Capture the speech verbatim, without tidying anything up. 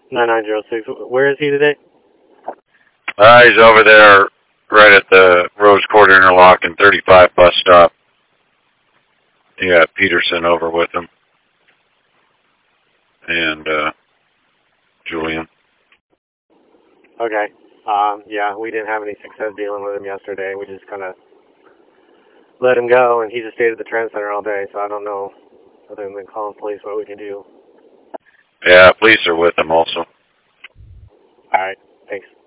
nine nine zero six. Where is he today? Uh, he's over there right at the Rose Court Interlock and thirty-five bus stop. He got Peterson over with him. And, uh, Julian. Okay. Um, yeah, we didn't have any success dealing with him yesterday. We just kind of let him go, and he just stayed at the Trend Center all day, so I don't know, other than calling police, what we can do. Yeah, police are with him also. All right. Thanks.